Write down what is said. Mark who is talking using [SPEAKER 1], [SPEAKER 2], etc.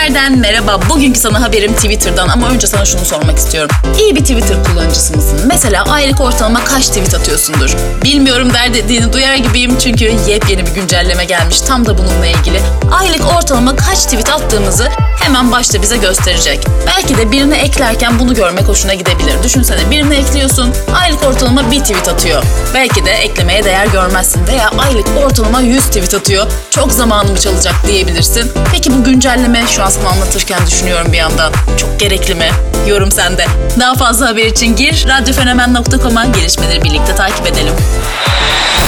[SPEAKER 1] Twitter'den merhaba. Bugünkü sana haberim Twitter'dan ama önce sana şunu sormak istiyorum. İyi bir Twitter kullanıcısı mısın? Mesela aylık ortalama kaç tweet atıyorsundur? Bilmiyorum der dediğini duyar gibiyim çünkü yepyeni bir güncelleme gelmiş tam da bununla ilgili. Aylık ortalama kaç tweet attığımızı hemen başta bize gösterecek. Belki de birine eklerken bunu görmek hoşuna gidebilir. Düşünsene birine ekliyorsun, aylık ortalama bir tweet atıyor. Belki de eklemeye değer görmezsin veya aylık ortalama 100 tweet atıyor. Çok zamanımı çalacak diyebilirsin. Peki bu güncelleme şu an sana anlatırken düşünüyorum bir yandan. Çok gerekli mi? Yorum sende. Daha fazla haber için gir radyofenomen.com'a, gelişmeleri birlikte takip edelim.